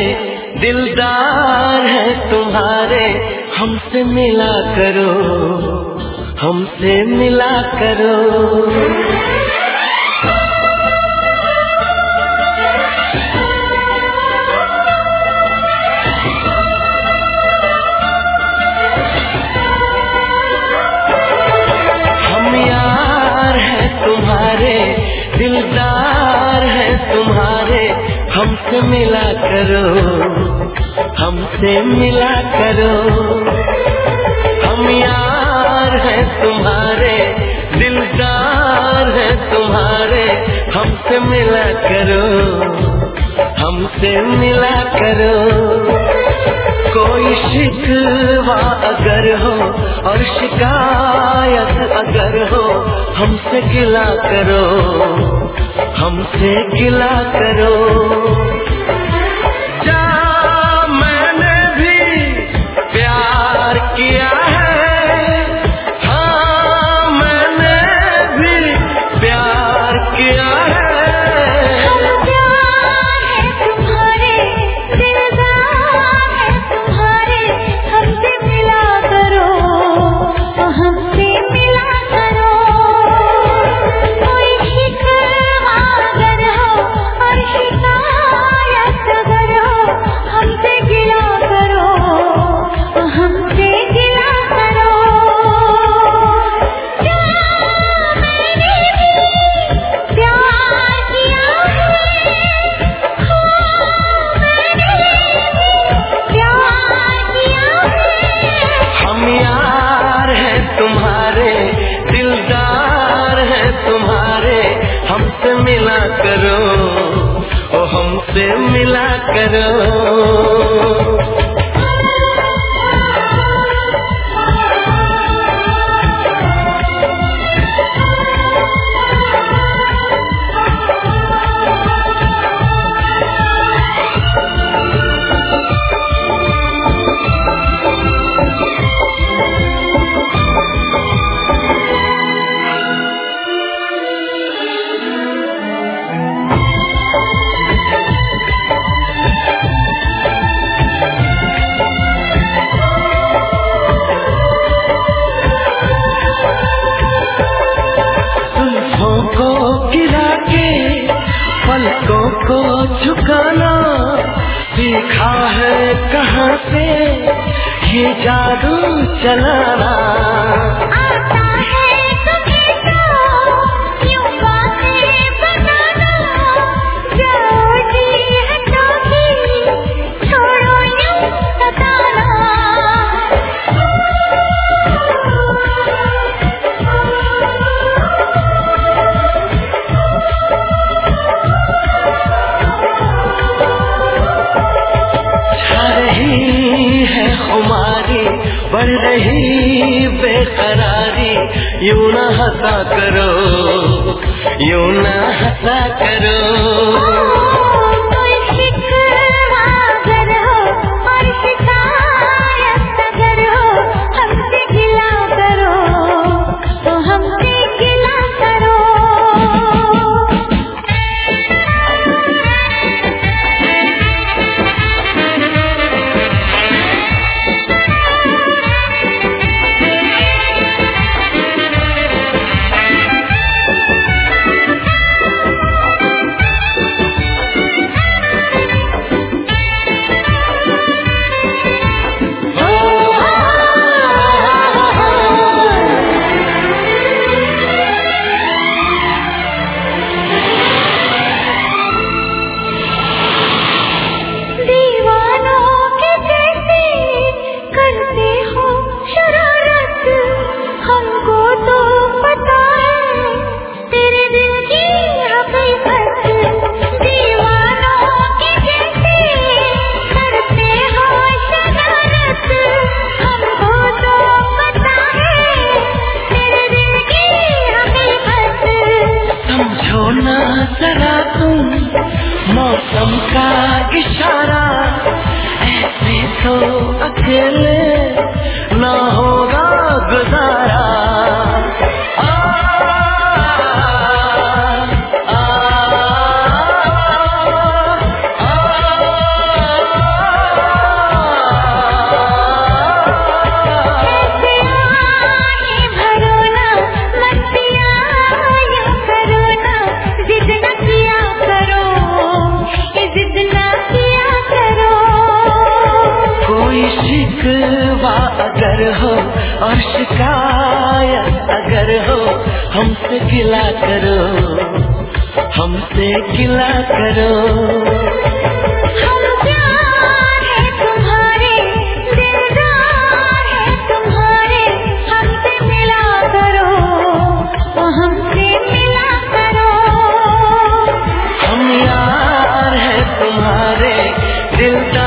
दिलदार हैं तुम्हारे, हमसे मिला करो, हमसे मिला करो। हम यार हैं तुम्हारे, दिलदार हैं तुम्हारे, हमसे मिला करो, हमसे मिला करो। हम यार हैं तुम्हारे, दिलदार हैं तुम्हारे, हमसे मिला करो, हमसे मिला करो। कोई शिकवा अगर हो और शिकायत अगर हो, हमसे गिला करो, हमसे गिला करो। जा मैंने भी प्यार किया है, हाँ मैंने भी प्यार किया है। हमसे मिला करो, ओ हमसे मिला करो। पलकों को झुकाना सीखा है कहाँ से, ये जादू चलाना। आता है तुम्हें तो यूं बातें बनाना, जाओ जी हटो जी, छोड़ो यूं सताना। है खुमारी, बढ़ रही बेकरारी, यूं ना हंसा करो, यूं ना हंसा करो। अगर हो और शिकायत अगर हो, हमसे गिला करो, हमसे गिला करो। हम प्यार है तुम्हारे, दिलदार है तुम्हारे, हमसे मिला करो, ओ हमसे मिला करो। हम यार है तुम्हारे, दिलदार